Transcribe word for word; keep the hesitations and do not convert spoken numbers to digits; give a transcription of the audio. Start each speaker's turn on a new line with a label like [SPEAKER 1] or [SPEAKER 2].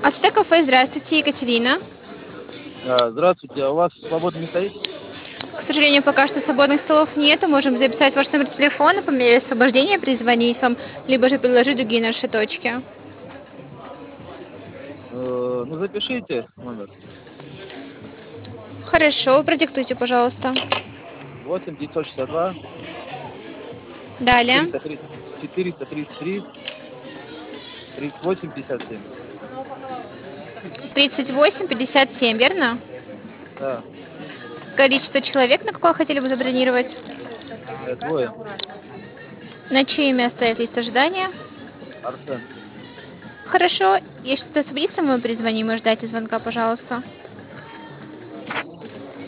[SPEAKER 1] АСТ кафе, здравствуйте, Екатерина.
[SPEAKER 2] А, Здравствуйте, а у вас свободный места есть?
[SPEAKER 1] К сожалению, пока что свободных столов нет. Можем записать ваш номер телефона, по мере освобождения перезвонить вам, либо же предложить другие наши точки.
[SPEAKER 2] Э, ну, запишите номер.
[SPEAKER 1] Хорошо, продиктуйте, пожалуйста.
[SPEAKER 2] восемь девятьсот шестьдесят два
[SPEAKER 1] Далее.
[SPEAKER 2] четыреста тридцать четыреста тридцать три тридцать восемь пятьдесят семь.
[SPEAKER 1] тридцать восемь пятьдесят семь, верно?
[SPEAKER 2] Да,
[SPEAKER 1] Количество человек, на какое хотели бы забронировать?
[SPEAKER 2] э, двое.
[SPEAKER 1] На чье имя стоит лист ожидания?
[SPEAKER 2] Арсен.
[SPEAKER 1] Хорошо, если что-то освободится, мы перезвоним и ждайте звонка, пожалуйста.